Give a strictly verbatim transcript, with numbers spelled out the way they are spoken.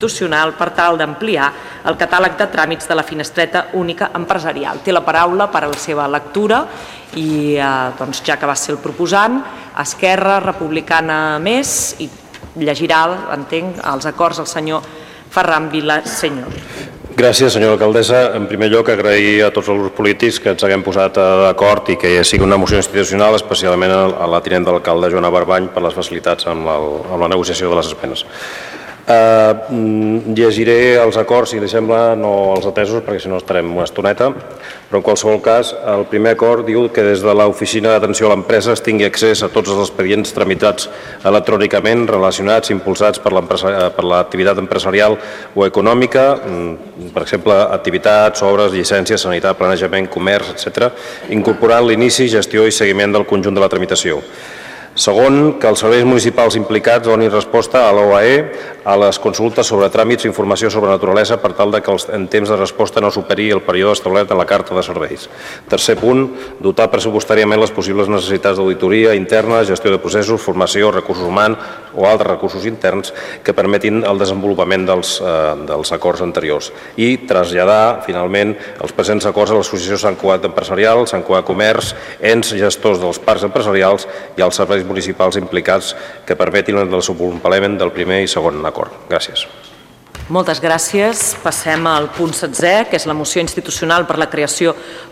institucional per tal d'ampliar el catàleg de tràmits de la finestreta única empresarial. Té la paraula per a la seva lectura i eh, doncs, ja que va ser el proposant, Esquerra Republicana Més, i llegirà, entenc, els acords del senyor Ferran Vilaseñor. Gràcies, senyora alcaldessa. En primer lloc, agrair a tots els grups polítics que ens haguem posat d'acord i que sigui una moció institucional, especialment a la tinent d'alcalde Joana Barbany per les facilitats amb la, amb la negociació de les esmenes. Uh, llegiré els acords, si li sembla, no els atesos, perquè si no estarem una estoneta, però en qualsevol cas, el primer acord diu que des de l'Oficina d'Atenció a l'Empresa es tingui accés a tots els expedients tramitats electrònicament relacionats, impulsats per l'activitat empresarial o econòmica, per exemple, activitats, obres, llicències, sanitat, planejament, comerç, etcètera, incorporant l'inici, gestió i seguiment del conjunt de la tramitació. Segon, que els serveis municipals implicats donin resposta a l'O A E a les consultes sobre tràmits i informació sobre naturalesa per tal que en temps de resposta no superi el període establert en la carta de serveis. Tercer punt, dotar pressupostàriament les possibles necessitats d'auditoria interna, gestió de processos, formació, recursos humans o altres recursos interns que permetin el desenvolupament dels, eh, dels acords anteriors i traslladar, finalment, els presents acords a l'Associació Sant Cugat Empresarial, Sant Cugat Comerç, ens gestors dels parcs empresarials i als serveis municipals implicats que permetin el desenvolupament del primer i segon acord. Gràcies. Moltes gràcies. Passem al punt setzè, que és la moció institucional per la creació